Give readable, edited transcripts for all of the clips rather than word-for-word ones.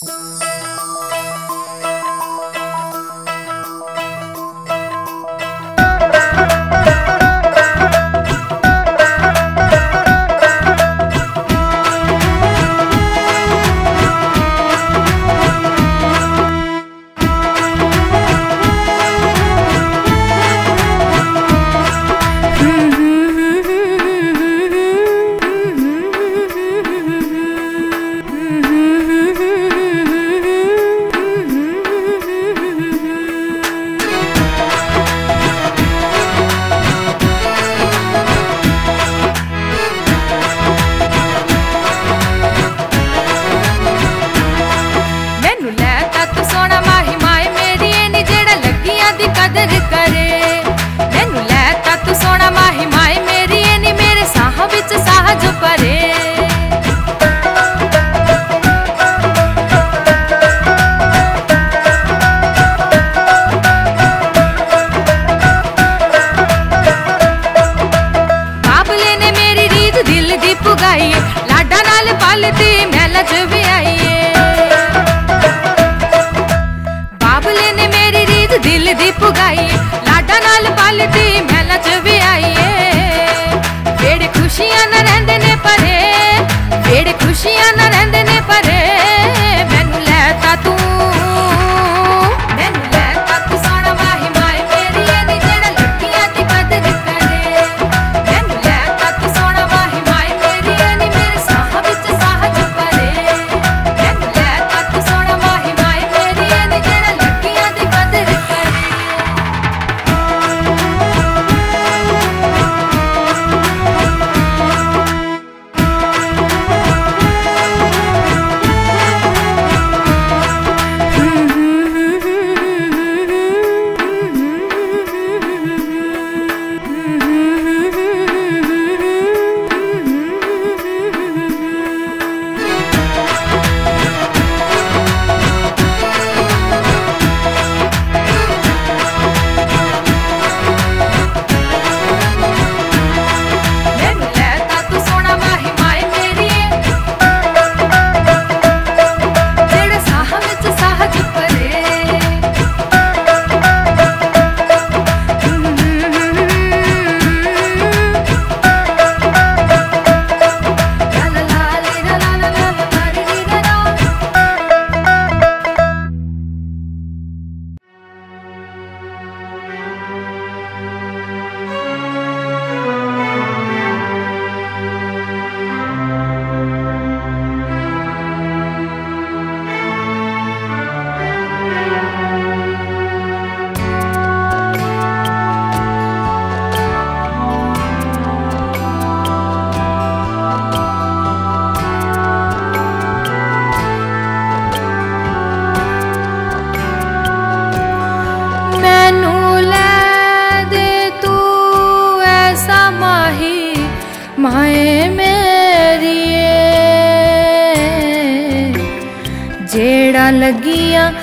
लगियां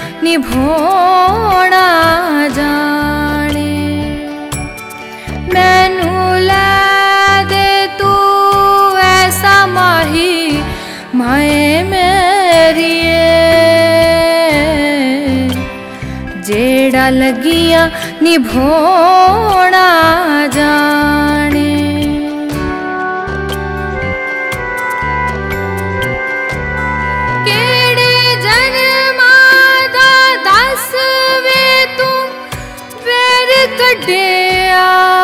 निभोना जाने। मैनू लै दे तू ऐसा माही माए मेरिए, जेड़ा लगियां निभोना जाने। कड्डिया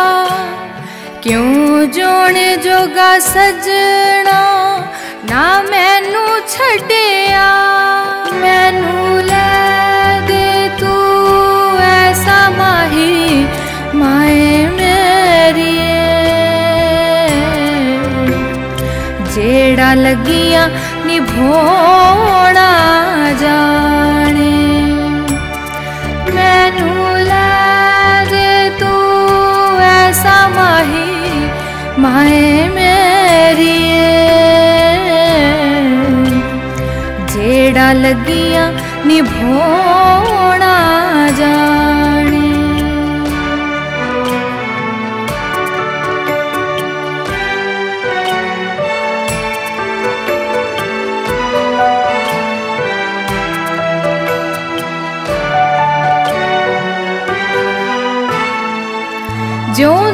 क्यों जोने जोगा सजना ना मैनू छड्डिया। मैनू लै दे तू ऐसा माही माए मेरिए, जेड़ा लगियां निभोना जाने। मैनू ऐसा माही माए मेरिए, जेड़ा लगियां निभोना जाने।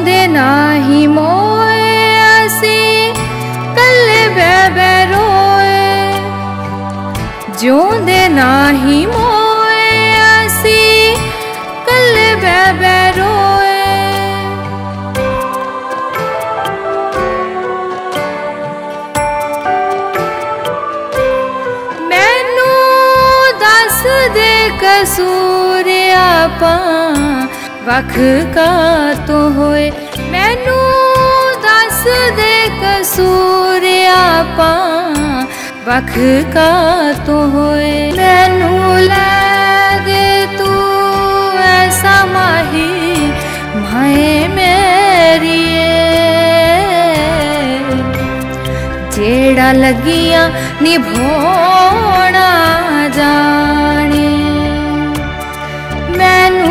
जिਉਂਦੇ नाही मोए असी कल्ले बह रोए जिਉਂਦੇ नाही मोए असी कल्ले बह रोए मैनू दस दे कसूर आपां वख का तो होए मैनू दस दे कसूर आपां वख का तो होए मैनू लै दे तू ऐसा माही माए मेरिए जेड़ा लगियां निभाना जाने मैनू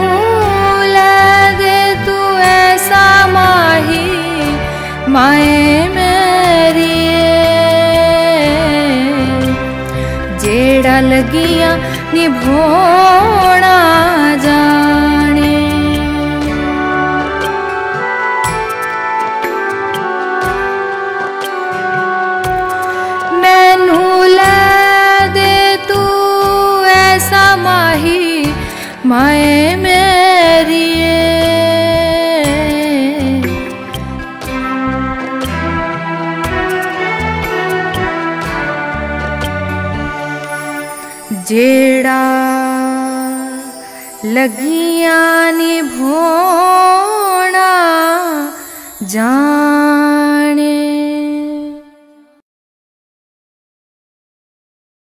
माए मेरिए जेड़ा लगियां निभाना जाने मैनू लै दे तू ऐसा माही माए मेरिए जेड़ा लगियां निभाना जाने।